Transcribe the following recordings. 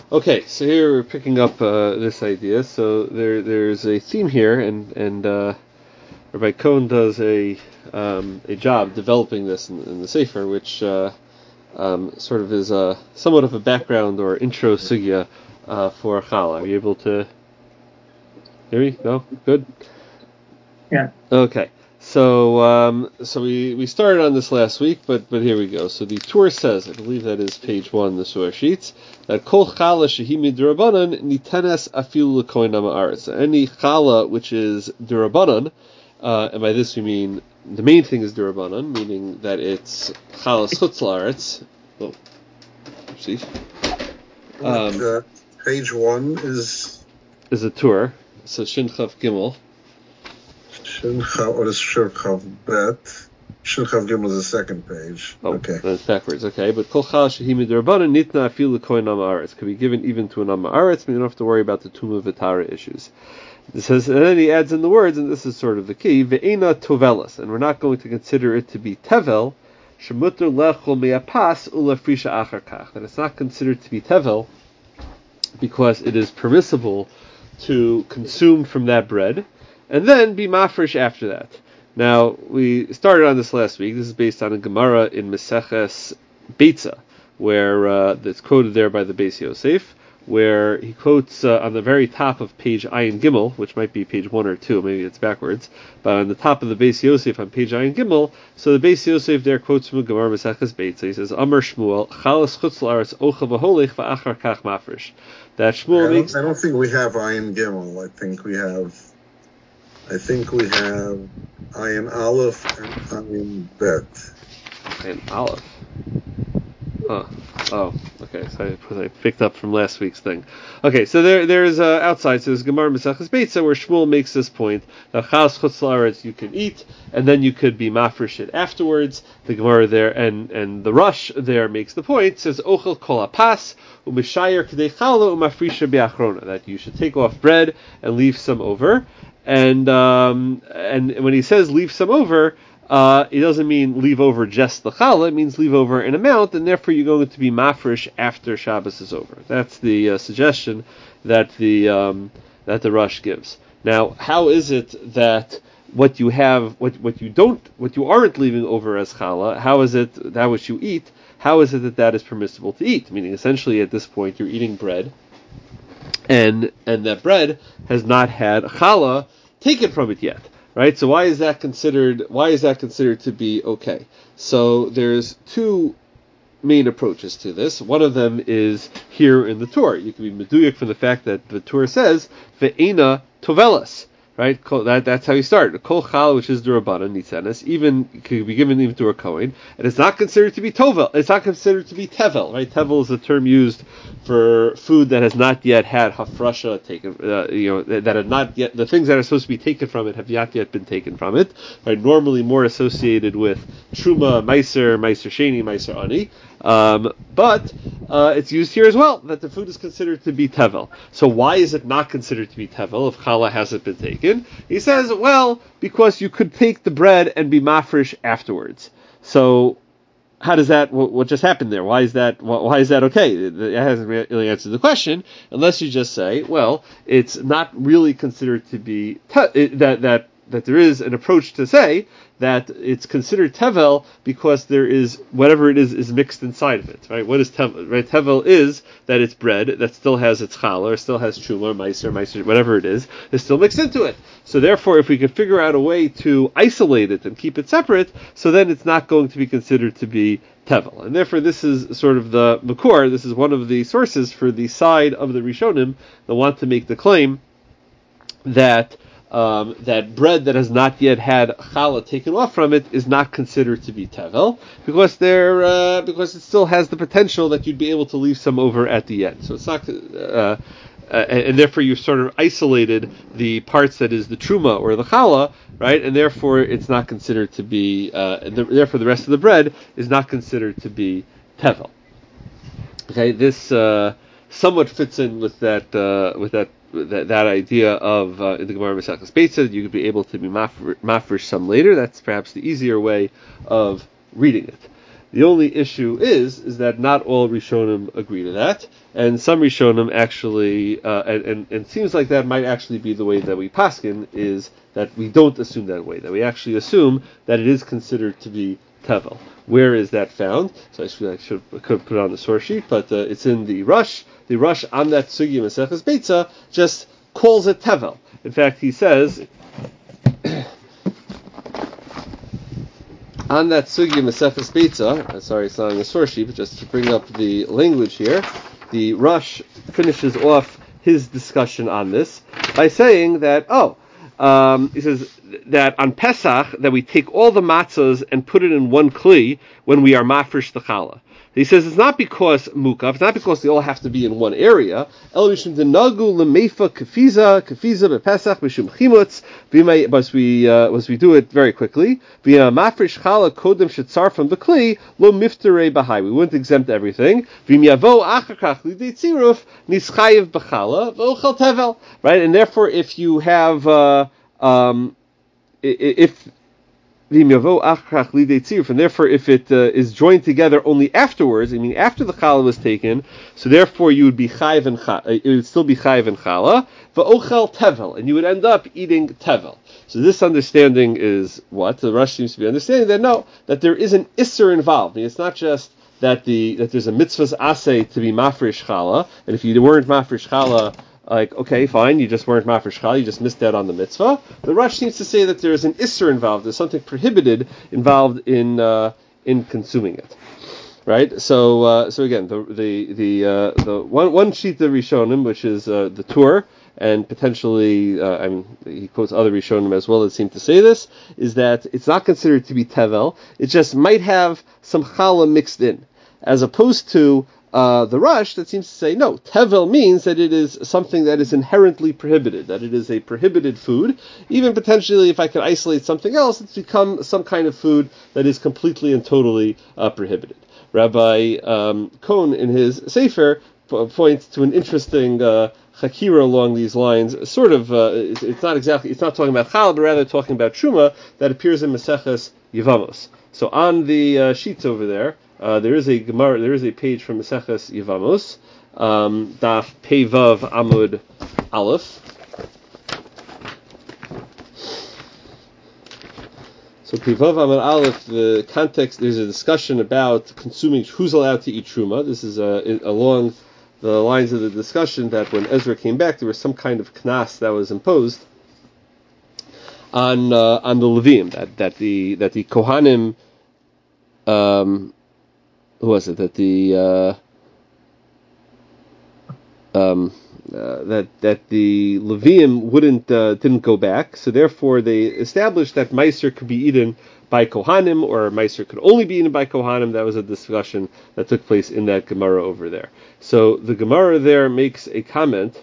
Okay, so here we're picking up this idea. So there's a theme here, and Rabbi Cohen does a job developing this in the Sefer, which sort of is somewhat of a background or intro sugya for challah. Are you able to hear me? No? Good? Yeah. Okay. So we started on this last week, but here we go. So the Torah says, I believe that is page 1 in the Surah sheets, that kol chala shehi midrabanan nitenes afilu l'kohen ha'aretz. Any chala which is durabanan, and by this we mean the main thing is durabanan, meaning that it's chalas chutz la'aretz. Oh, see. Page 1 is a Torah. So Shin Chav Gimel. What is Shin Chav Bet? Shin Chav Gimel is the second page. Oh, okay. That's backwards. Okay, but Kol Chal Shehimi D'Rabbanan Nitna Afil L'Kohen Am Haaretz could be given even to an Am Haaretz. You don't have to worry about the Tumah V'Tara issues. It says, and then he adds in the words, and this is sort of the key, Ve'ena Tovelas, and we're not going to consider it to be Tevel, Shemutter Lechol Me'apas Ulafrisha Achar Kach, that it's not considered to be Tevel because it is permissible to consume from that bread, and then be mafresh after that. Now, we started on this last week. This is based on a Gemara in Meseches Beitza, where it's quoted there by the Beis Yosef, where he quotes on the very top of page Ayin Gimel, which might be page 1 or 2, maybe it's backwards, but on the top of the Beis Yosef on page Ayin Gimel, so the Beis Yosef there quotes from a Gemara Meseches Beitza. He says, Amar Shmuel, Chalas chutz la'aretz ocha v'holech v'achar kach mafresh. That Shmuel makes... I don't think we have Ayin Gimel. I think we have Ayin Aleph and Ayin Bet. Ayin Aleph. Oh, okay. So I picked up from last week's thing. Okay, so there's outside. So there's Gemara Meseches Beitza where Shmuel makes this point that Chas Chutz La'aretz you can eat, and then you could be mafresh it afterwards. The Gemara there and the Rush there makes the point, says Ochel Kol Apas u'mishayer K'dei Chala u'mafrisha bi'achrona, that you should take off bread and leave some over. And when he says leave some over, it doesn't mean leave over just the challah. It means leave over an amount, and therefore you're going to be mafresh after Shabbos is over. That's the suggestion that the Rush gives. Now, how is it that what you aren't leaving over as challah? How is it that which you eat? How is it that is permissible to eat? Meaning, essentially, at this point, you're eating bread, and that bread has not had challah taken from it yet. Right, so why is that considered to be okay? So there's two main approaches to this. One of them is here in the Torah. You can be meduyik from the fact that the Torah says ve'ena tovelas. Right, that's how you start. Kol chal, which is d'Rabbanan nitzenes, even could be given even to a kohen, and it's not considered to be tovel. It's not considered to be tevel. Right, tevel is a term used for food that has not yet had hafrasha taken. That have not yet, the things that are supposed to be taken from it have not yet been taken from it. Right, normally more associated with truma, meiser sheni, meiser ani. But it's used here as well, that the food is considered to be tevel. So why is it not considered to be tevel if challah hasn't been taken? He says, well, because you could take the bread and be mafresh afterwards. So how does that, what just happened there? Why is that okay? It hasn't really answered the question, unless you just say, well, it's not really considered to be, that there is an approach to say that it's considered tevel because there is whatever it is mixed inside of it, right? What is tevel? Right? Tevel is that it's bread that still has its challah, or still has truma, or meiser, whatever it is still mixed into it. So therefore, if we could figure out a way to isolate it and keep it separate, so then it's not going to be considered to be tevel. And therefore, this is sort of the makor. This is one of the sources for the side of the Rishonim that want to make the claim that bread that has not yet had challah taken off from it is not considered to be tevel because it still has the potential that you'd be able to leave some over at the end. So it's not, and therefore you've sort of isolated the parts that is the truma or the challah, right? And therefore it's not considered to be, therefore the rest of the bread is not considered to be tevel. Okay, this somewhat fits in with that idea of in the Gemara Meseches Beitza, you could be able to be mafresh some later. That's perhaps the easier way of reading it. The only issue is that not all Rishonim agree to that, and some Rishonim actually, and it seems like that might actually be the way that we paskin, is that we don't assume that way, that we actually assume that it is considered to be tevel. Where is that found? So I could put it on the source sheet, but it's in the Rush. The Rush on that Sugi Maseches Beitza just calls it tevel. In fact, he says on that Sugi Maseches Beitza, sorry, it's not on the source sheet, but just to bring up the language here, the Rush finishes off his discussion on this by saying that, he says that on Pesach, that we take all the matzahs and put it in one kli when we are mafresh the challah. He says it's not because mukav, it's not because they all have to be in one area. El mishum denagu lemeifa kafiza bepesach mishum chimutz. But we do it very quickly. V'ya mafresh challah kodem shetzar from the kli lo mifterei bahai. We wouldn't exempt everything. V'yavo achakach lidei tziruf nischayev b'challah v'ochel tevel. Right, and therefore, if you have and therefore, if it is joined together only afterwards, I mean after the challah was taken, so therefore you would be chayiv and it would still be chayiv and challah, v'ochel tevel, and you would end up eating tevel. So this understanding is what the Rush seems to be understanding, that there is an isser involved. I mean, it's not just that there's a mitzvah's aseh to be mafresh challah, and if you weren't mafresh challah, like, okay, fine, you just weren't mafresh challah, you just missed out on the mitzvah. The Rush seems to say that there is an isser involved, there's something prohibited involved in consuming it, right? So again, the one sheet of Rishonim, which is the Tur, and potentially, he quotes other Rishonim as well that seem to say this, is that it's not considered to be tevel, it just might have some challah mixed in, as opposed to the Rush that seems to say, no, tevel means that it is something that is inherently prohibited, that it is a prohibited food. Even potentially, if I could isolate something else, it's become some kind of food that is completely and totally prohibited. Rabbi Cohn, in his Sefer, points to an interesting chakira along these lines. Sort of, it's not talking about challah, but rather talking about truma that appears in Maseches Yevamos. So on the sheets over there, there is a Gemara. There is a page from Maseches Yevamos, Daf Pei Vav Amud Aleph. So Pei Vav Amud Aleph. The context, there's a discussion about consuming who's allowed to eat truma. This is along the lines of the discussion that when Ezra came back, there was some kind of knas that was imposed on the Levim, that the Kohanim. Who was it that the Levium didn't go back, so therefore they established that Meiser could be eaten by Kohanim, or Meiser could only be eaten by Kohanim. That was a discussion that took place in that Gemara over there. So the Gemara there makes a comment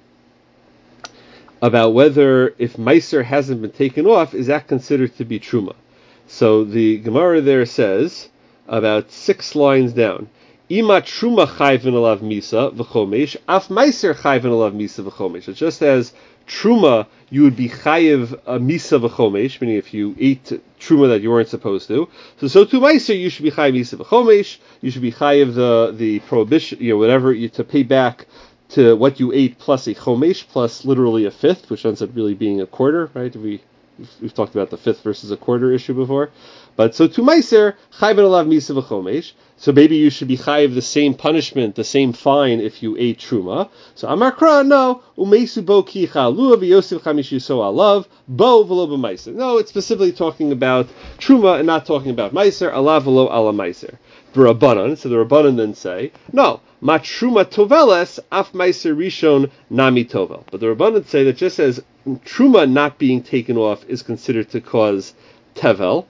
about whether if Meiser hasn't been taken off, is that considered to be Truma. So the Gemara there says, about 6 lines down, Ima truma chayvin alav misa v'chomesh, af meiser chayvin alav misa v'chomesh. So just as truma, you would be chayiv a misa v'chomesh, meaning if you ate truma that you weren't supposed to. So too meiser, you should be chayiv misa v'chomesh. You should be chayiv the prohibition, whatever to pay back to what you ate plus a chomesh, plus literally a fifth, which ends up really being a quarter, right? We've talked about the fifth versus a quarter issue before. But so to Meiser, Chayv alav misa v'chomesh. So maybe you should be Chayv the same punishment, the same fine if you ate Truma. So Amar Kra, no, Umeisu bo ki chalua v'yosef chamishu so alav, bo v'lo b'meiser. No, it's specifically talking about Truma and not talking about Meiser, alav v'lo ala Meiser. Rabbanan, so the Rabbanan then say, no, ma Truma toveles, af Meiser rishon nami tovel. But the Rabbanan say that just as Truma not being taken off is considered to cause tevel,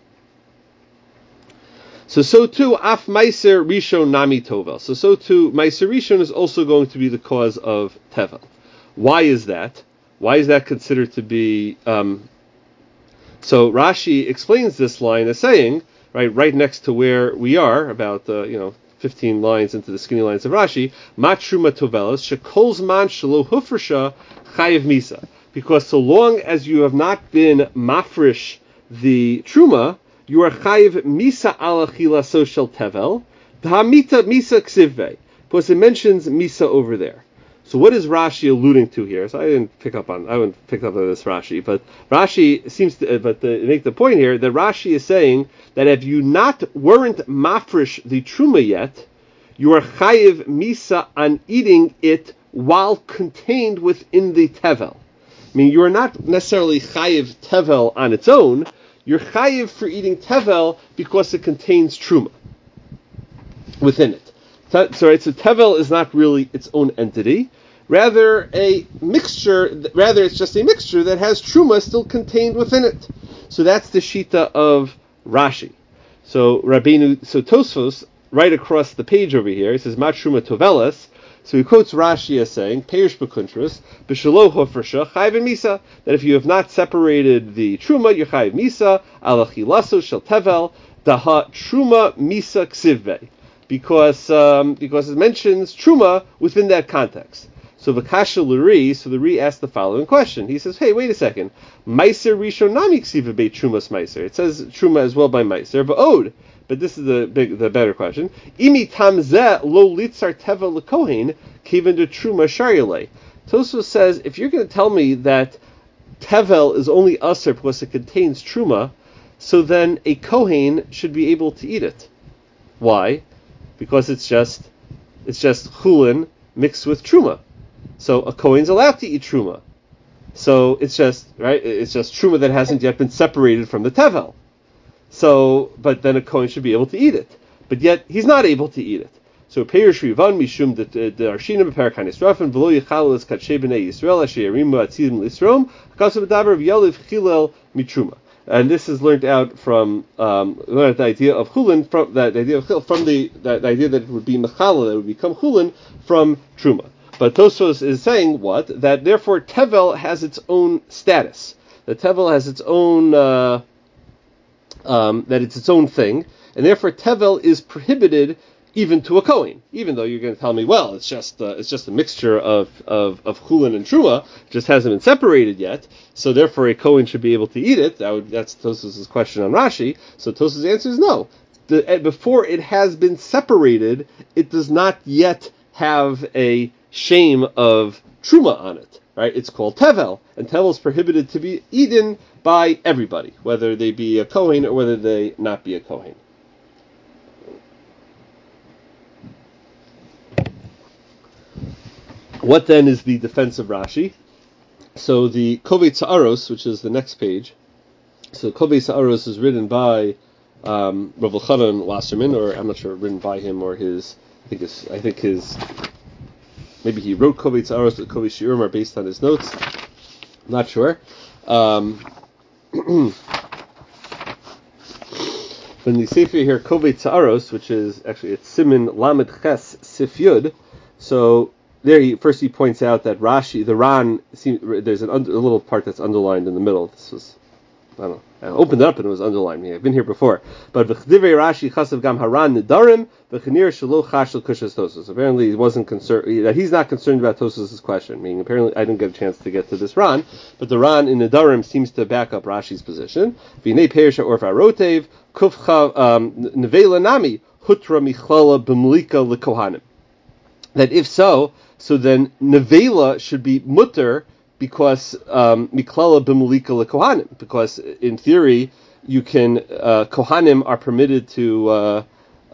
so too, af meiser rishon nami tovel. So too, meiser rishon is also going to be the cause of tevel. Why is that? Why is that considered to be? So Rashi explains this line as saying, right next to where we are, about 15 lines into the skinny lines of Rashi, matruma tovelas shekol zman shelo hufresha chayiv misa. Because so long as you have not been mafresh the truma, you are chayiv misa ala chilaso shel tevel, d'hamita misa ksivvei, because it mentions misa over there. So what is Rashi alluding to here? So I haven't picked up on this Rashi, but Rashi seems to make the point here that Rashi is saying that if you weren't mafresh the truma yet, you are chayiv misa on eating it while contained within the tevel. I mean, you are not necessarily chayiv tevel on its own. You're chayiv for eating tevel because it contains truma within it. So tevel is not really its own entity. Rather, it's just a mixture that has truma still contained within it. So that's the shita of Rashi. So Tosfos, right across the page over here, he says, "Ma truma tovelas." So he quotes Rashi as saying, "Peirush b'kuntras b'shelo hofresha chayiv misa." That if you have not separated the truma, you're chayiv misa ala chilaso shel tevel daha truma misa ksivvei, because it mentions truma within that context. So Vakasha Luri, the Ri asked the following question. He says, "Hey, wait a second. Meiser Rishon Nami Ksiva Beit Trumas Meiser." It says Truma as well by Meiser, but this is the better question. Imi Tamzeh Lo Litzar Teva Lekohen Kiven de Truma Sharyale. Tosfos says, if you're going to tell me that Tevel is only Aser because it contains Truma, so then a Kohen should be able to eat it. Why? Because it's just Chulin mixed with Truma. So a Kohen's allowed to eat Truma. So it's just Truma that hasn't yet been separated from the Tevel. So, but then a Kohen should be able to eat it. But yet, he's not able to eat it. So, Peirush Rivan Mishum the Arshina B'Perakan Yisrafen V'lo Yichal Es Katshe B'nei Yisrael Asher Yarimu Atzidim L'Isrom Hakasav B'Daber V'Yalev Chilel Mitruma. And this is learned out from the idea of Chulin, from the idea that it would be Mechala, that it would become Chulin from Truma. But Tosfos is saying what? That therefore Tevel has its own status. The Tevel has its own, that it's its own thing, and therefore Tevel is prohibited even to a Kohen. Even though you're going to tell me, well, it's just a mixture of Chulin and Truma, it just hasn't been separated yet, so therefore a Kohen should be able to eat it. That's Tosfos' question on Rashi. So Tosfos' answer is no. Before it has been separated, it does not yet have a shame of Truma on it, right? It's called Tevel, and Tevel is prohibited to be eaten by everybody, whether they be a Kohen or whether they not be a Kohen. What then is the defense of Rashi? So the Kovei Tza'aros, which is the next page, so Kovei Tza'aros is written by Rav Elchanan Wasserman, or I'm not sure, written by him or his, I think his, maybe he wrote Kovei Tza'aros, but Kovei Shiurim are based on his notes. I'm not sure. When the Sefer here, Kovei Tza'aros, which is actually, it's Siman Lamed Ches Sif Yud, so there he points out that Rashi, the Ran, there's a little part that's underlined in the middle. This was, I don't know, I opened it up and it was underlined. I've been here before. But v'chdivrei Rashi chasav gam haran nedarim v'chanir shelo chashel kushas Tosfos. Apparently he wasn't concerned, that he's not concerned about Tosfos' question. Meaning apparently I didn't get a chance to get to this Ran, but the Ran in nedarim seems to back up Rashi's position. V'nei perisha orfa rotev kufcha nevela nami hutra michlala b'mlika lekohanim. That if so then nevela should be mutter because miklala b'mulika lekohanim, because in theory you can kohanim are permitted to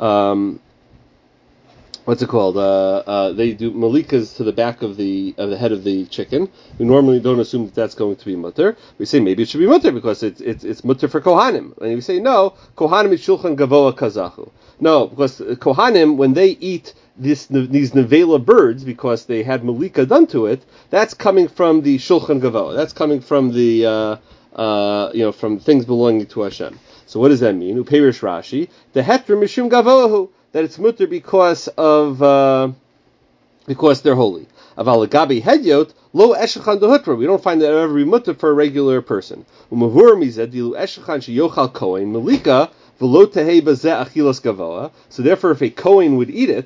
what's it called? They do malikas to the back of the head of the chicken. We normally don't assume that that's going to be mutter. We say maybe it should be mutter because it's mutter for kohanim, and we say no, kohanim is shulchan gavoa kazachu. No, because kohanim, when they eat these nevela birds, because they had malika done to it, that's coming from the shulchan gavoa. That's coming from the from things belonging to Hashem. So what does that mean? Uperish Rashi, the heter mishum gavoahu, that it's mutter because they're holy. Aval gabi hedyot lo eshachan dehutra. We don't find that ever be mutter for a regular person. Umavur mized dilu eshachan sheyochal kohen malika v'lo tehei bazeh achilas gavoa. So therefore, if a kohen would eat it,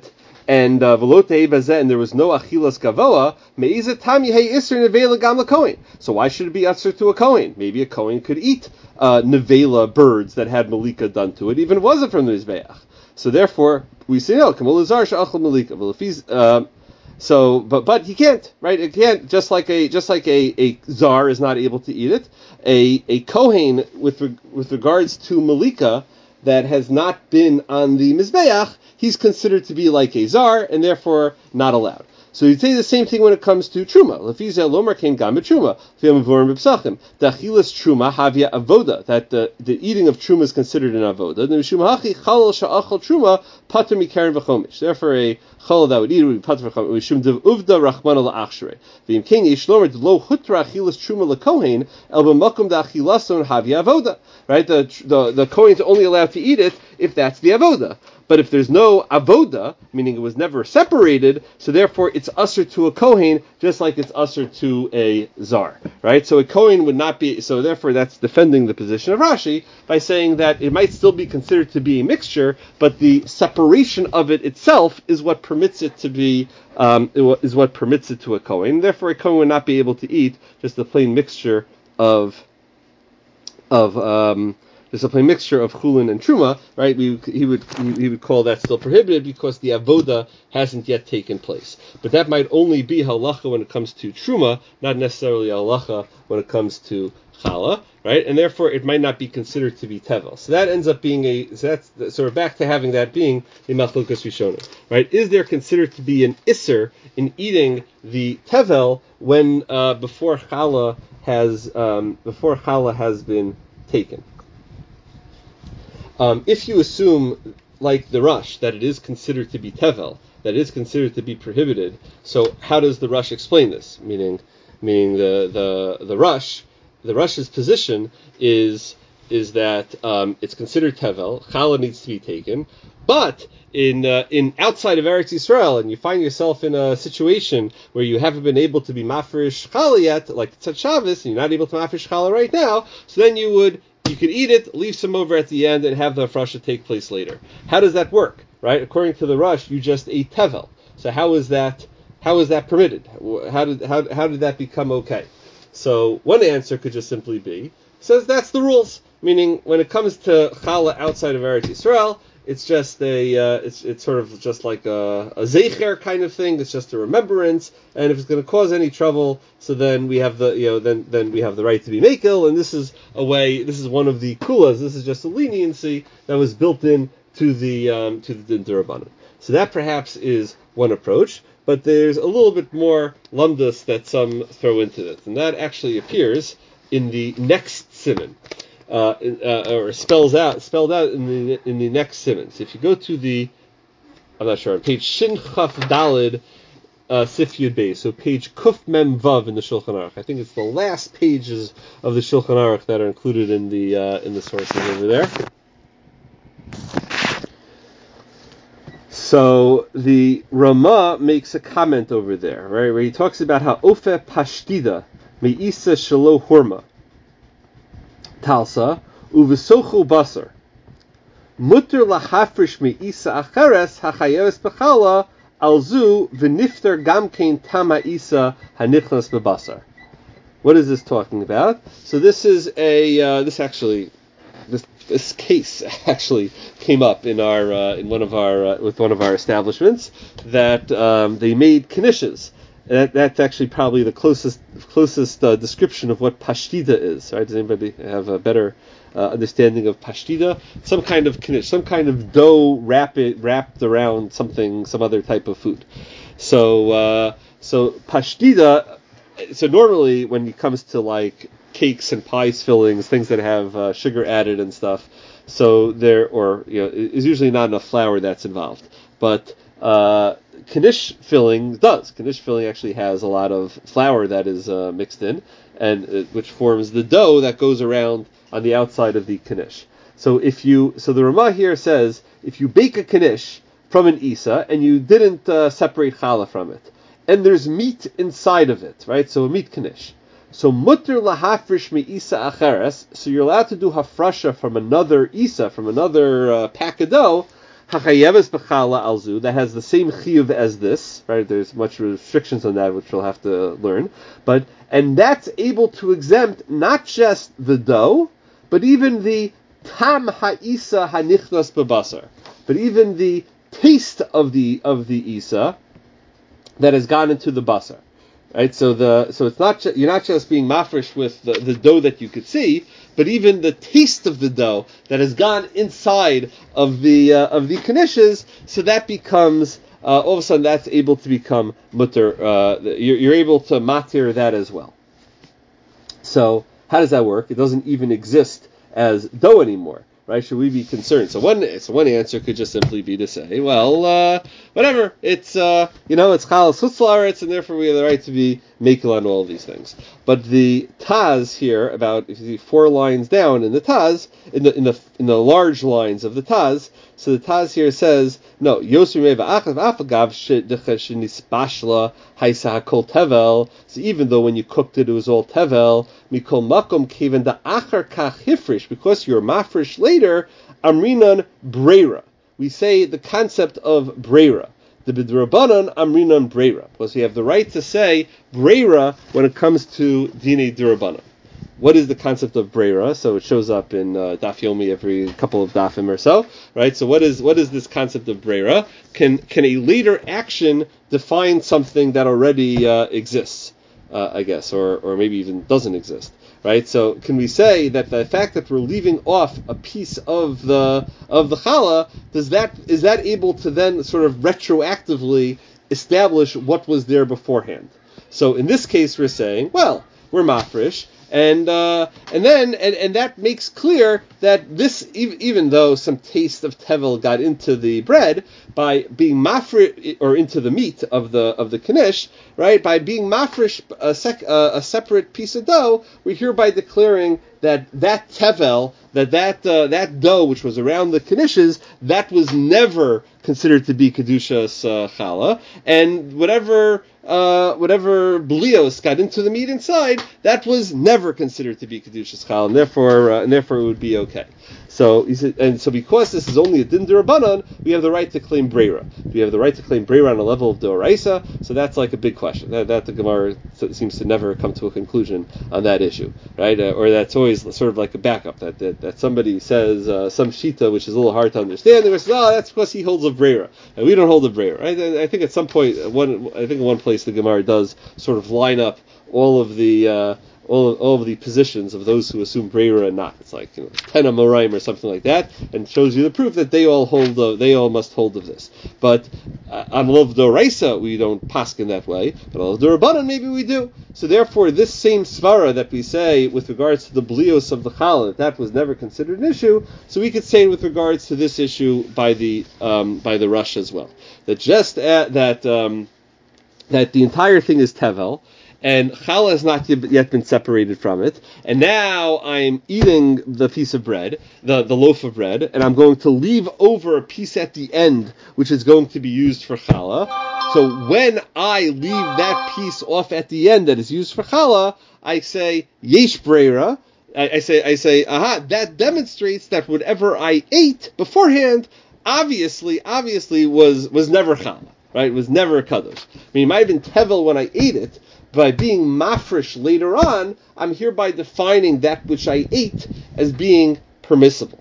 and velotei bazeh, and there was no achilas gavoa, meizet tam yehei iser nevela gam lekohen. So why should it be usher to a kohen? Maybe a kohen could eat nevela birds that had malika done to it, even if it wasn't from the mizbeach. So therefore, we say no. Kamulazar she'achal malika. So, but he can't, right? It can't, just like a czar is not able to eat it. A kohen with regards to malika that has not been on the mizbeach, he's considered to be like a czar and therefore not allowed. So you'd say the same thing when it comes to truma. Lefizeh lomer came gam truma. The achilas truma havia avoda, that the eating of truma is considered an avoda. The mishum hachi chalal sha'achal truma pater mikaren v'chomish. Therefore, a chalal that would eat would be pater v'chomish. Mishum dev uvda rachmana la'achshrei. V'im ken yesh lomer lo hutra achilas truma lekohen el b'makom da achilason havia avoda. Right, the kohen's only allowed to eat it if that's the avoda. But if there's no avoda, meaning it was never separated, so therefore it's usher to a kohen, just like it's usher to a zar, right? So a kohen would not be, so therefore that's defending the position of Rashi by saying that it might still be considered to be a mixture, but the separation of it itself is what permits it to be, is what permits it to a kohen. Therefore a kohen would not be able to eat just a plain mixture of there's a plain mixture of chulin and truma, right? He would call that still prohibited because the avoda hasn't yet taken place. But that might only be halacha when it comes to truma, not necessarily halacha when it comes to challah, right? And therefore it might not be considered to be tevel. So that ends up being so we're back to having that being a machlokas rishonim, right? Is there considered to be an isser in eating the tevel when before challah has been taken? If you assume, like the Rush, that it is considered to be tevel, that it is considered to be prohibited, so how does the Rush explain this? Meaning the Rush's position is that it's considered tevel, challah needs to be taken, but in outside of Eretz Yisrael, and you find yourself in a situation where you haven't been able to be mafresh challah yet, like Tzad Shabbos, and you're not able to mafresh challah right now, so then you could eat it, leave some over at the end, and have the hafrasha take place later. How does that work, right? According to the Rush, you just ate tevel. So how is that permitted? How did that become okay? So one answer could just simply be, says that's the rules. Meaning, when it comes to challah outside of Eretz Yisrael, it's just it's sort of just like a zeicher kind of thing. It's just a remembrance, and if it's going to cause any trouble, so then we have then we have the right to be mekel, and this is one of the kulas. This is just a leniency that was built in to the Durabanan. So that perhaps is one approach, but there's a little bit more lumdus that some throw into it, and that actually appears in the next siman. Or spelled out in the next sentence. If you go to I'm not sure, on page Shin Chaf Dalid Sif Yud Beis, so page Kuf Mem Vav in the Shulchan Aruch. I think it's the last pages of the Shulchan Aruch that are included in the sources over there. So the Ramah makes a comment over there, right, where he talks about how Ofe Pashtida Me'isa Shalo Hurma Talsa uvesochu basar mutter lahafrish meisa acheres hachayeres bechala alzu v'nifter gamkein tama isa hanichnas bebasar. What is this talking about? So this is this case actually came up in one of our establishments that they made knishes. That's actually probably the closest description of what pashtida is. Right? Does anybody have a better understanding of pashtida? Some kind of knish, some kind of dough wrapped around some other type of food. So pashtida. So normally when it comes to like cakes and pies fillings, things that have sugar added and stuff, so is usually not enough flour that's involved, but Knish filling does. Knish filling actually has a lot of flour that is mixed in, and which forms the dough that goes around on the outside of the knish. So the Ramah here says, if you bake a knish from an isa and you didn't separate challah from it, and there's meat inside of it, right? So a meat knish. So mutter lahafrish me isa acheres. So you're allowed to do hafrasha from another isa, from another pack of dough. Hachayevas b'chala alzu, that has the same chiyuv as this, right? There's much restrictions on that, which we'll have to learn. And that's able to exempt not just the dough, but even the tam ha'isa hanichnas b'basar, but even the taste of the isa that has gone into the basar. Right, so it's not you're not just being mafresh with the dough that you could see, but even the taste of the dough that has gone inside of the knishes, so that becomes all of a sudden that's able to become mutter. You're able to matir that as well. So how does that work? It doesn't even exist as dough anymore. Right? Should we be concerned? So one answer could just simply be to say, well, whatever. It's it's chalas chutzlaretz, and therefore we have the right to be makel on all of these things. But the Taz here, about if you see 4 lines down in the Taz, in the large lines of the Taz, so the Taz here says no. Yosri me'va'achav afagav shenisbashla haisa hakol tevel. So even though when you cooked it was all tevel, mikol makom keven da achar kach hifrish, because you're mafresh later, amrinan breira. We say the concept of breira. The b'drabanan amrinan breira, because we have the right to say breira when it comes to dine d'rabanan. What is the concept of breira? So it shows up in Daf Yomi every couple of dafim or so, right? So what is this concept of breira? Can a later action define something that already exists, I guess, or maybe even doesn't exist, right? So can we say that the fact that we're leaving off a piece of the challah, is that able to then sort of retroactively establish what was there beforehand? So in this case, we're saying, well, we're mafresh. And that makes clear that this, even though some taste of tevel got into the bread by being mafresh, or into the meat of the knish, right? By being mafresh a separate piece of dough, we're hereby declaring that tevel, that dough which was around the knishes, that was never considered to be kedushas challah, and whatever blios got into the meat inside, that was never considered to be kedushas challah, and therefore it would be okay. So because this is only a din d'rabanan, we have the right to claim breira. We have the right to claim breira on a level of d'oraisa. So that's like a big question. That the Gemara seems to never come to a conclusion on that issue, right? Or that's always sort of like a backup that somebody says some shita which is a little hard to understand. They say, that's because he holds a breira, and we don't hold a breira. Right? I think at some point, in one place the Gemara does sort of line up all of the positions of those who assume breira and not. It's like ten amoraim or something like that, and shows you the proof that they all must hold of this. But on Lov Doraisa we don't paskin that way, but on Lov Dorabanan maybe we do. So therefore, this same svara that we say with regards to the blios of the challah, that was never considered an issue, so we could say with regards to this issue by the Rush as well. That just that the entire thing is tevel, and challah has not yet been separated from it, and now I'm eating the piece of bread, the loaf of bread, and I'm going to leave over a piece at the end, which is going to be used for challah. So when I leave that piece off at the end that is used for challah, I say yesh breira. I say, aha, that demonstrates that whatever I ate beforehand, obviously was never challah, right? It was never a kadosh. I mean, it might have been tevel when I ate it. By being mafresh later on, I'm hereby defining that which I ate as being permissible.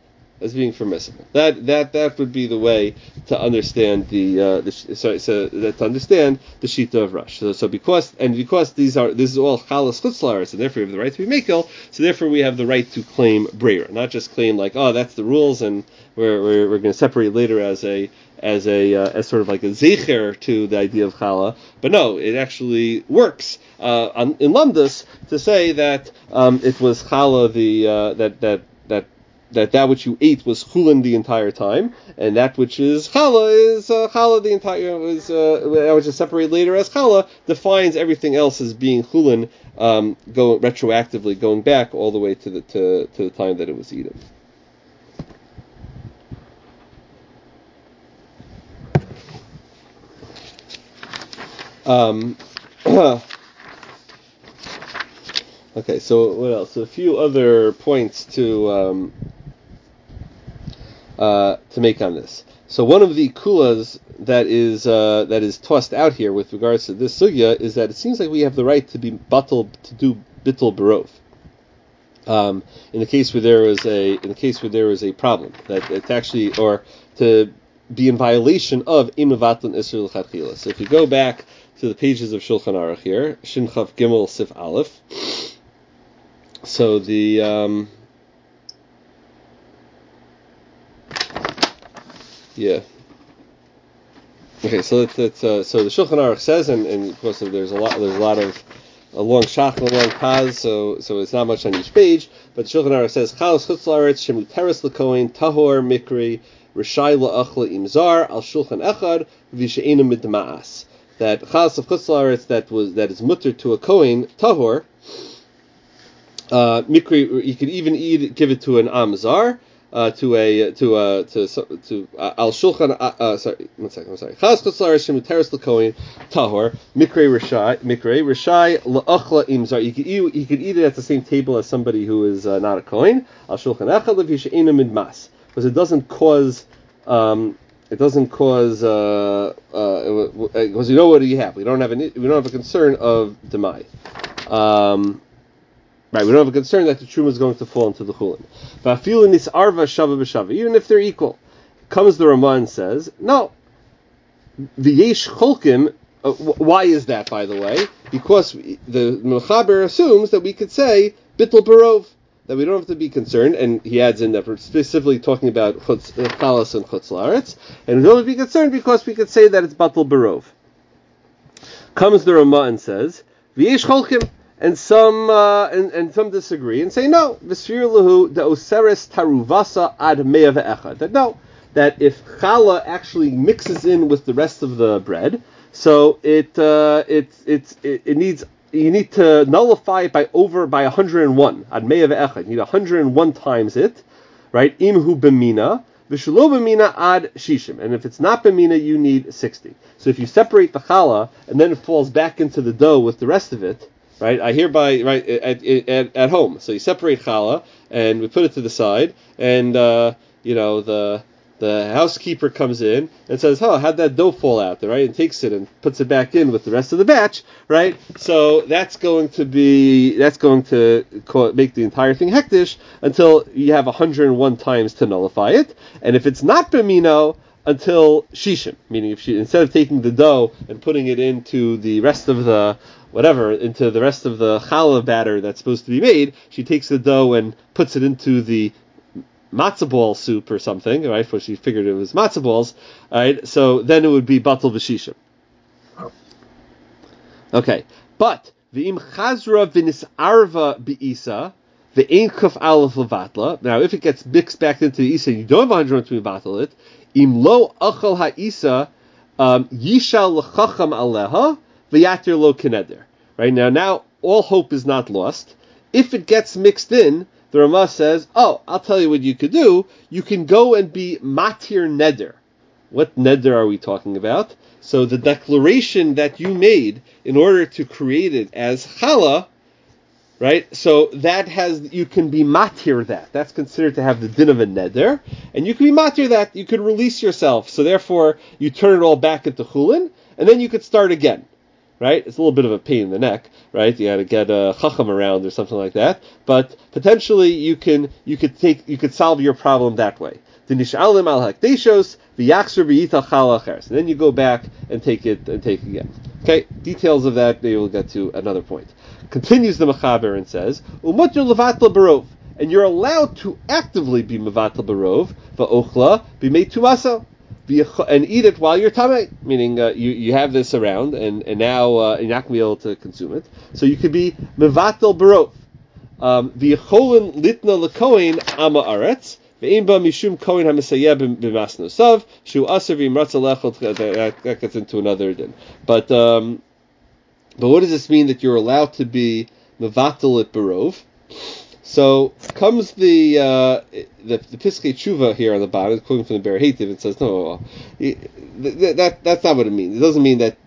That would be the way to understand to understand the shita of Rush. So because this is all chalas chutzlaretz, and therefore we have the right to be mekel. So therefore we have the right to claim breira, not just claim like, that's the rules, and we're going to separate later as sort of like a zecher to the idea of challah. But no, it actually works in Lumdus to say that it was challah that which you ate was chulin the entire time, and that which is challah is challah the entire that which is separated later as challah defines everything else as being chulin, retroactively going back all the way to the time that it was eaten. Okay, so what else? A few other points to make on this. So one of the kulas that is tossed out here with regards to this sugya is that it seems like we have the right to be batal to do bittul barov. In the case where there was a problem, that it's actually, or to be in violation of imavatlan isur l'chadchila. So if you go back to the pages of Shulchan Aruch here, Shin Chav Gimel Sif Aleph. So the Okay, so so the Shulchan Aruch says, and of course there's a lot of a long shach and a long paz, so it's not much on each page. But the Shulchan Aruch says, Chalas chutz la'aretz shemu teres l'kohen tahor mikri rishai la'achla imzar al shulchan echad v'she'ena midma'as. That chalas of chutz la'aretz that is mutter to a kohen tahor mikri, you could even give it to an amzar. To al shulchan. Sorry, one second. I'm sorry. Chaz chutzlar shemu teres l'kohen tahor mikrei rishai la'achla imzar. You could eat it at the same table as somebody who is not a kohen. Al shulchan echad levi she'ena midmas, because it doesn't cause. Because you know what do you have? We don't have a concern of demai. Right, we don't have a concern that the truma is going to fall into the chulin. Even if they're equal, comes the Ramah and says, no. The yesh cholkim. Why is that, by the way? Because the Mechaber assumes that we could say bittul barov, that we don't have to be concerned, and he adds in that we're specifically talking about chalas and chutz la'aretz, and we don't have to be concerned because we could say that it's bittul barov. Comes the Ramah and says, v'yesh cholkim. And some disagree and say no. V'sfir lahu the oseres taruvasa ad mea ve'echad. That no, that if challah actually mixes in with the rest of the bread, so it needs, you need to nullify it by 101 ad mea ve'echad. You need 101 times it, right? Imhu b'mina v'shelo b'mina ad shishim. And if it's not b'mina, you need 60. So if you separate the challah and then it falls back into the dough with the rest of it. Right, I hereby at home. So you separate challah and we put it to the side, and the housekeeper comes in and says, "Oh, how'd that dough fall out there?" Right, and takes it and puts it back in with the rest of the batch. Right, so that's going to make the entire thing hektish until you have 101 times to nullify it, and if it's not b'mino, until shishim, meaning if she, instead of taking the dough and putting it into the rest of the challah batter that's supposed to be made, she takes the dough and puts it into the matzah ball soup or something, right? For she figured it was matzah balls, right? So then it would be batal v'shishim. Okay, but v'im chazra v'nisarva bi'isa v'ein kuf aleph levatla. Now, if it gets mixed back into the isa, you don't have 100 to batal it. Im lo achal ha'isa yishal l'chacham aleha v'yatir lo keneder. Right, now all hope is not lost. If it gets mixed in, the Ramah says, oh, I'll tell you what you could do. You can go and be matir neder. What neder are we talking about? So the declaration that you made in order to create it as challah, right? So you can be matir that. That's considered to have the din of a neder, and you can be matir that. You could release yourself. So therefore, you turn it all back into chulin, and then you could start again, right? It's a little bit of a pain in the neck, right? You got to get a chacham around or something like that. But potentially, you could solve your problem that way. And then you go back and take it again. Okay, details of that maybe we'll get to another point. Continues the Mechaber and says, "Umutter levatla barov," and you're allowed to actively be mevatla barov, va'ochla b'mei tuasa, and eat it while you're tamei, meaning you have this around and now you're not going to be able to consume it. So you could be mevatla barov, v'yecholin litna lekohen ama aretz. That gets into another din. But what does this mean that you're allowed to be mevatel at barov? So comes the Piskei Tshuva here on the bottom, quoting from the Ber Hetiv. It says no, that's not what it means. It doesn't mean that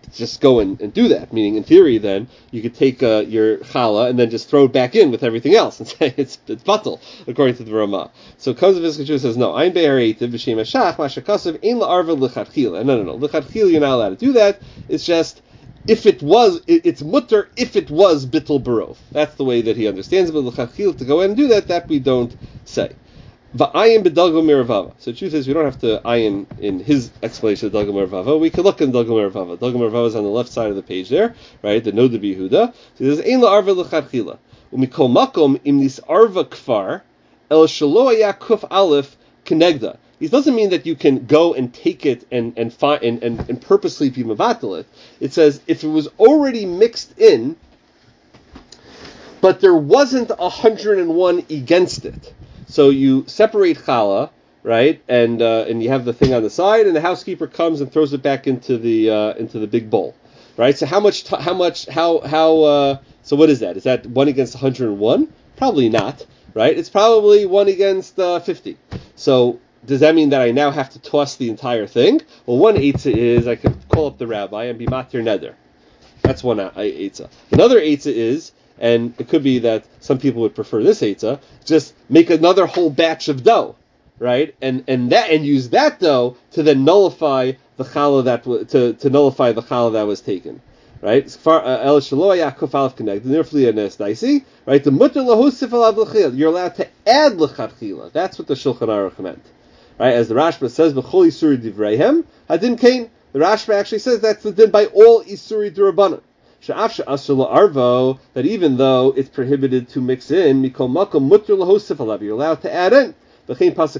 just go and do that. Meaning, in theory, then you could take your challah and then just throw it back in with everything else and say it's batal according to the Ramah. So comes the Vizchachur says no. Ein be'areitiv b'shem hashach mashakasav ein la'arva l'chadchila. No. L'chadchila you're not allowed to do that. It's just if it was, it's mutter if it was bittul barov. That's the way that he understands it. But l'chadchila to go ahead and do that we don't say. Va'ayin b'dalga miravava. So the truth is, we don't have to ayin in his explanation of dalga miravava. We can look in dalga miravava. Dalga miravava is on the left side of the page there, right? The Noda B'Yehuda. So he says, ein la'arva l'chadchila. U'mikol makom im nis arva kfar el shelo haya kuf aleph kenegda. It doesn't mean that you can go and take it and purposely be mevatel it. It says if it was already mixed in, but there wasn't 101 against it. So you separate challah, right, and you have the thing on the side, and the housekeeper comes and throws it back into the big bowl, right? So how much? So what is that? Is that 1 against 101? Probably not, right? It's probably 1 against 50. So does that mean that I now have to toss the entire thing? Well, one eitzah is I could call up the rabbi and be matir neder. That's one eitzah. Another eitzah is, and it could be that some people would prefer this eitzah, just make another whole batch of dough, right? And use that dough to then nullify the challah to nullify the challah that was taken, right? El shaloya kufalef connect the nirfliya nesdaisi, right? The mutter lahosif alav l'chil. You're allowed to add l'chadchila. That's what the Shulchan Aruch meant, right? As the Rashba says, b'chol isuri divreihem hadin kain. The Rashba actually says that's the din by all isuri d'Rabbanan. That even though it's prohibited to mix in, you're allowed to add in. The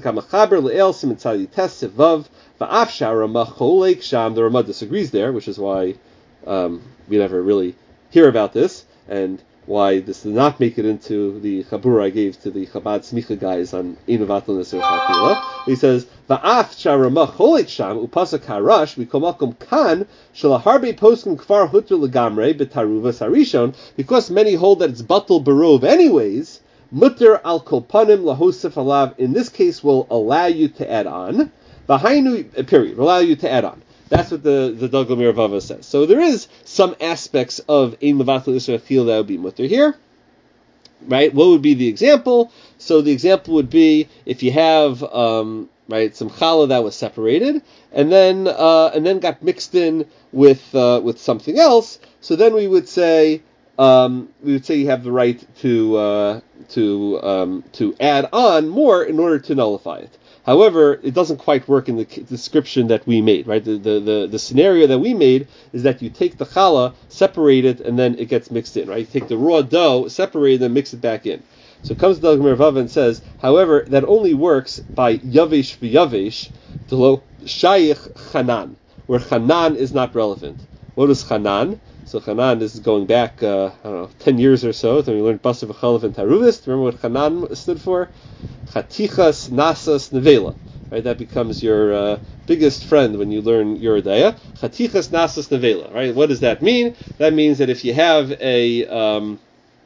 Ramah disagrees there, which is why we never really hear about this, and why this did not make it into the Chabura I gave to the Chabad Smicha guys on Inuvatal Nesir Chatila. He says, Va'af Sharamah Cholik Sham, Upasak Harash, Vikomakum Kan, Shalaharbe Poskim Kfar Hutter Legamre, Betaruva Sarishon, because many hold that it's Batal Barov anyways, Mutter al Kolpanim Lahosef Alav, in this case will allow you to add on. Vahainu, period, will allow you to add on. That's what the Dalga Miravava says. So there is some aspects of Ein Levatel Isra Chil that would be mutter here, right? What would be the example? So the example would be if you have right some challah that was separated and then got mixed in with something else. So then we would say you have the right to add on more in order to nullify it. However, it doesn't quite work in the description that we made, right? The scenario that we made is that you take the challah, separate it, and then it gets mixed in, right? You take the raw dough, separate it, and mix it back in. So it comes to the Mervava and says, however, that only works by yavesh v'yavesh, to shayich chanan, where chanan is not relevant. What is chanan? So chanan is going back, 10 years or so, when we learned Basar v'chalav and Taruvis. Remember what chanan stood for? Chatichas Nasas Nevela, right? That becomes your biggest friend when you learn Yoreh De'ah. Chatichas Nasas Nevela, right? What does that mean? That means that if you have in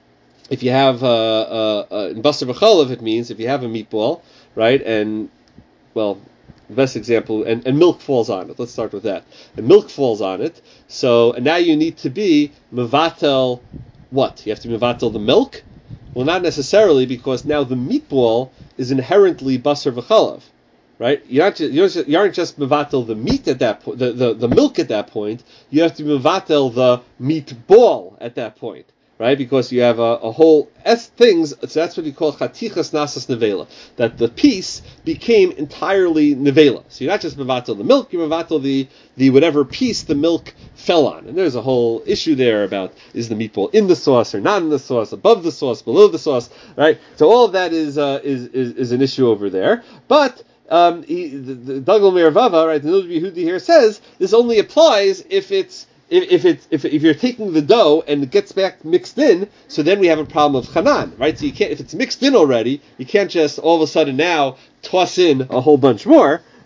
Basar v'chalav, it means if you have a meatball, right? And well, the best example, and milk falls on it. Let's start with that. And milk falls on it. So and now you need to be mevatel. What? You have to be mevatel the milk. Well, not necessarily, because now the meatball is inherently basar v'chalav, right? You aren't just mevatel the meat at that point, the milk at that point. You have to be mevatel the meatball at that point, right? Because you have a whole things. So that's what you call chatichas nasas nevela. That the piece became entirely nevela. So you're not just mevatel the milk. You're mevatel the whatever piece the milk fell on. And there's a whole issue there about is the meatball in the sauce or not in the sauce, above the sauce, below the sauce, right? So all of that is an issue over there. But the Dalga Miravava, right? The Noda B'Yehuda here says this only applies if you're taking the dough and it gets back mixed in, so then we have a problem of chanan, right? So you can't, if it's mixed in already, you can't just all of a sudden now toss in a whole bunch more,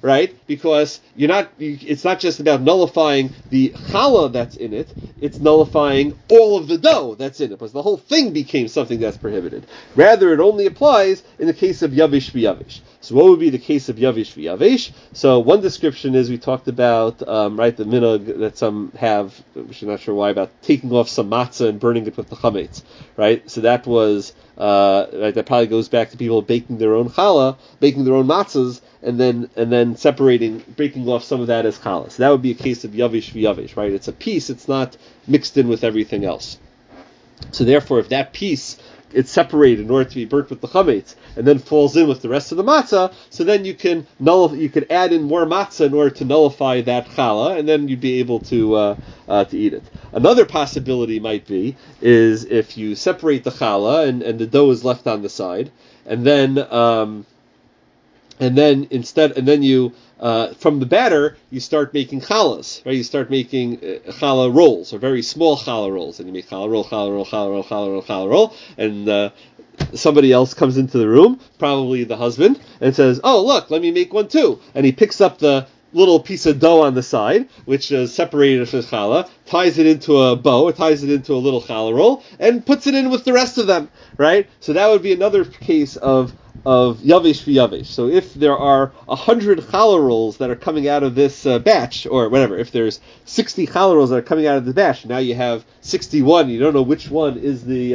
right? Because it's not just about nullifying the challah that's in it, it's nullifying all of the dough that's in it, because the whole thing became something that's prohibited. Rather, it only applies in the case of yavish v'yavish. So what would be the case of yavish v'yavish? So one description is we talked about, right, the minhag that some have, which I'm not sure why, about taking off some matzah and burning it with the chametz, right? So that was, right, that probably goes back to people baking their own challah, baking their own matzahs, and then breaking off some of that as challah. So that would be a case of yavish v'yavish, right? It's a piece, it's not mixed in with everything else. So therefore, if that piece it's separated in order to be burnt with the chametz, and then falls in with the rest of the matzah, so then you can add in more matzah in order to nullify that challah, and then you'd be able to eat it. Another possibility might be is if you separate the challah and the dough is left on the side, and then you from the batter you start making challahs, right? You start making challah rolls, or very small challah rolls, and you make challah roll, and somebody else comes into the room, probably the husband, and says, "Oh, look, let me make one too." And he picks up the little piece of dough on the side, which is separated from challah, ties it into a bow, ties it into a little challah roll, and puts it in with the rest of them, right? So that would be another case of yavish v'yavish. So if there are 100 challah rolls that are coming out of this batch, or whatever, if there's 60 challah rolls that are coming out of the batch, now you have 61. You don't know which one is the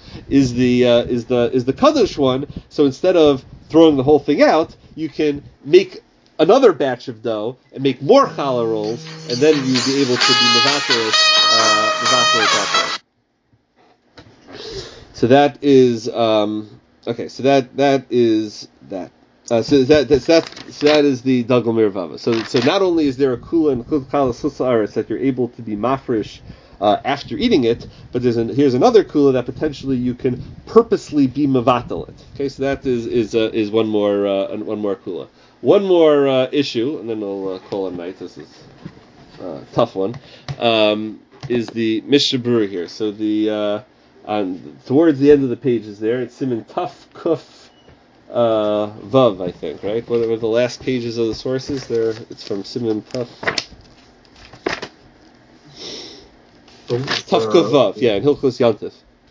kadosh one. So instead of throwing the whole thing out, you can make another batch of dough and make more challah rolls, and then you'd be able to be mevatel that way. So that is okay. So that is that. So that is the Dagel Mirvava. So not only is there a kula and challah susaris that you're able to be mafresh after eating it, but here's another kula that potentially you can purposely be mevatel it. Okay, so that is one more kula. One more issue, and then we'll call it night. This is a tough one. Is the Mishnah Berurah here? So towards the end of the page is there. It's Siman Taf Kuf Vav, I think, right? What are the last pages of the sources? There, it's from Siman Taf. Taf Kuf Vav, yeah, in Hilchos Yantif.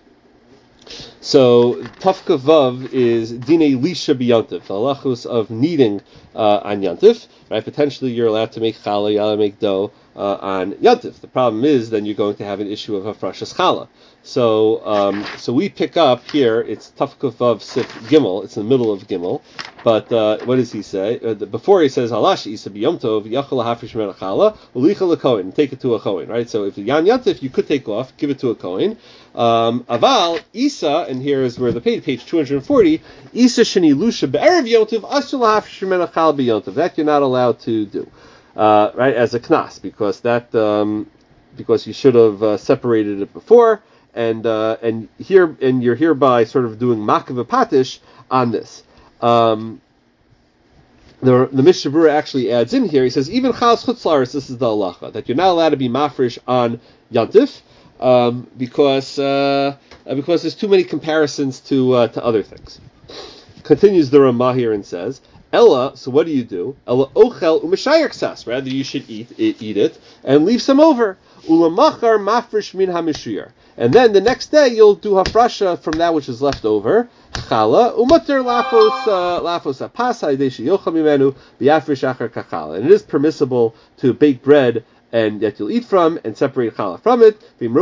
So Tafka Vav is Dine Lisha B'Yantif, the halachos of kneading on Yantif. Right? Potentially you're allowed to make challah, you're allowed to make dough on Yantif. The problem is then you're going to have an issue of hafrashas challah. So we pick up here, it's Tafka Vav Sif Gimel, it's in the middle of Gimel, but what does he say? Before he says Halash Isa B'Yom Tov, Yachal HaFrish Men Challah, Ulicha L'Kohen, take it to a Kohen, right? So if Yan Yantif, you could take off, give it to a Kohen. Aval Isa, and here is where the page 240. Isa Sheni Lusha Be'erev Yontiv Asur LaHafresh Mimena Chal B'Yontiv. That you're not allowed to do, right? As a knas, because you should have separated it before, and you're hereby sort of doing makav patish on this. The Mishnah Berurah actually adds in here. He says even chalas chutzlaris, this is the halacha that you're not allowed to be mafresh on Yantif. Because there's too many comparisons to other things. Continues the Ramah here and says, Ella, so what do you do? Ella ochel u'meshayir ksas. Rather, you should eat it and leave some over. Ulamachar mafresh min hamishir. And then the next day you'll do hafrasha from that which is left over. Chala umater lafos apas ha'idei yochel mimenu b'yafresh achar kachala. And it is permissible to bake bread and that you'll eat from, and separate challah from it.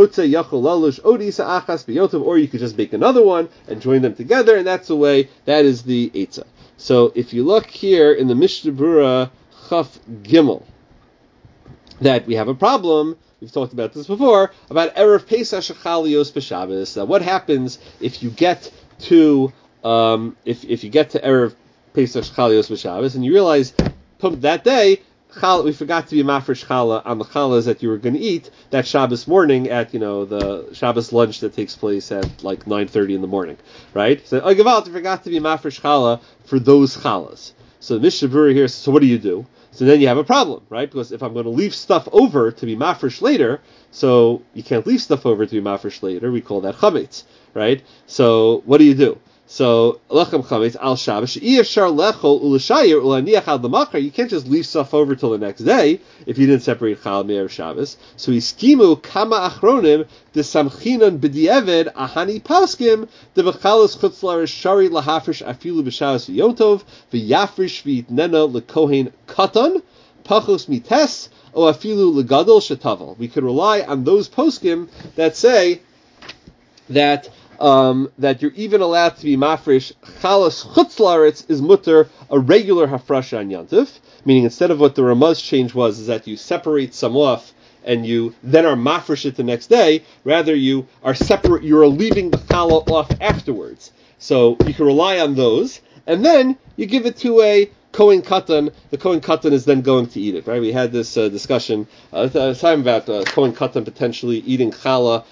Or you could just bake another one and join them together, and that's the way. That is the eitzah. So if you look here in the Mishnah Berurah Chaf Gimel, that we have a problem. We've talked about this before about erev Pesach shechalios b'Shabbos. Now, what happens if you get to if you get to erev Pesach shechalios b'Shabbos and you realize that day we forgot to be mafresh challah on the challahs that you were going to eat that Shabbos morning at the Shabbos lunch that takes place at like 9:30 in the morning, right? So I forgot to be mafresh challah for those challahs. So the Mishnah Berurah here says, so what do you do? So then you have a problem, right? Because if I'm going to leave stuff over to be mafresh later, so you can't leave stuff over to be mafresh later. We call that chametz, right? So what do you do? So lechem chametz al Shabbos she'iyashar lechol u'l'shayir u'laniach al l'machar. You can't just leave stuff over till the next day if you didn't separate chal me'erev Shabbos. So iskimu kama achronim desamchinan b'di'eved ahani paskim debechalos chutz la'aretz shari lahafrish afilu b'Shabbos v'Yom Tov v'yafrish v'yitnena lekohen katan pachos mites o afilu legadol shetavel. We could rely on those poskim that say that you're even allowed to be mafresh chalas chutz la'aretz is mutter a regular hafrasha on Yantif, meaning instead of what the Ramaz change was is that you separate some off and you then are mafresh it the next day. Rather, you are separate. You are leaving the challah off afterwards. So you can rely on those, and then you give it to a Kohen Katan. The Kohen Katan is then going to eat it. Right? We had this discussion at the time about Kohen Katan potentially eating challah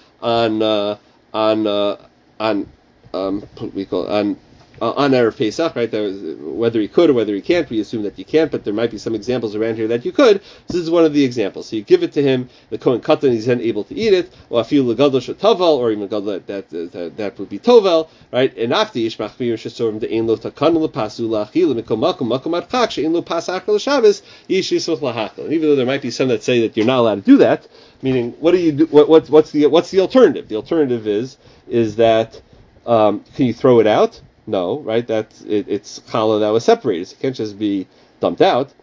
on Erev Pesach, right? Whether he could or whether he can't, we assume that you can't, but there might be some examples around here that you could. So this is one of the examples. So you give it to him, the Kohen Katan, he's then able to eat it, or afilu legadol shetavel, or even gadol that would be tovel, right? And after yishmach miyur shesorim de'ein lo takan lepasu la'achil mikom makom archak she'ein lo pas achal l'Shabbos yish yismuch lahachil. And even though there might be some that say that you're not allowed to do that, meaning what do you do? What's the alternative? The alternative is that can you throw it out? No, right? It's challah that was separated. So it can't just be dumped out.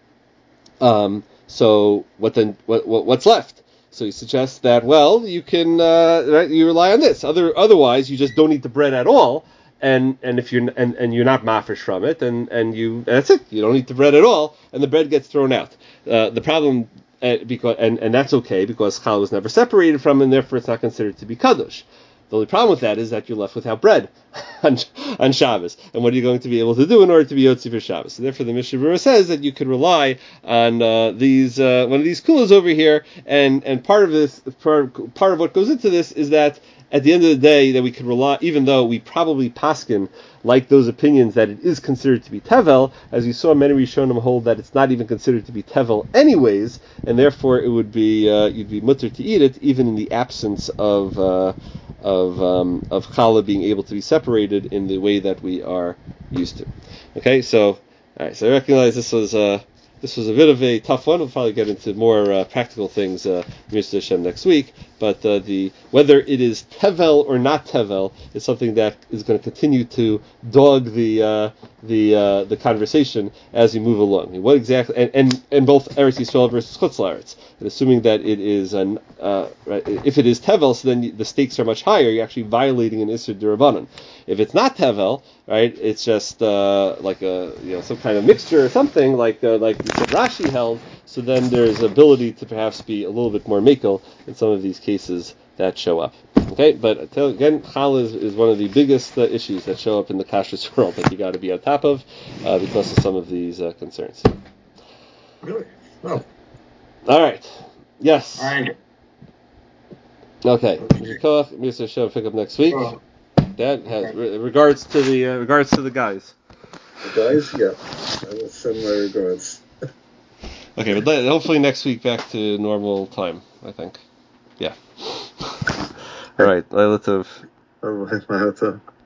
So what's left? So he suggests that you can right, you rely on this. Otherwise, you just don't eat the bread at all. And if you're not mafresh from it, and that's it. You don't eat the bread at all, and the bread gets thrown out. The problem because that's okay because challah was never separated from, and therefore it's not considered to be kadosh. The only problem with that is that you're left without bread on Shabbos. And what are you going to be able to do in order to be Yotzi for Shabbos? So therefore the Mishnah Berurah says that you could rely on these one of these kulas over here, and part of what goes into this is that at the end of the day that we could rely, even though we probably paskin like those opinions that it is considered to be tevel, as you saw many Rishonim hold that it's not even considered to be tevel anyways, and therefore it would be you'd be mutter to eat it even in the absence of challah being able to be separated in the way that we are used to. Okay, so all right, so I recognize this was a bit of a tough one. We'll probably get into more practical things Mr. Hashem next week. But whether it is tevel or not tevel is something that is going to continue to dog the conversation as we move along. What exactly and both Eretz Yisrael versus Chutz La'aretz. And assuming that it is right, if it is tevel, so then the stakes are much higher. You're actually violating an Isur D'Rabbanan. If it's not tevel, right, it's just like some kind of mixture or something like Rashi held. So then there's ability to perhaps be a little bit more makel in some of these cases that show up. Okay, but again, challah is one of the biggest issues that show up in the kashrus world that you got to be on top of because of some of these concerns. Really? Oh. All right. Yes. All right. Okay. Mr. Hashem, pick up next week. Oh. That has regards to the guys. The guys, yeah. I will send my regards. Okay, but hopefully next week back to normal time, I think. Yeah. All right. Let's have.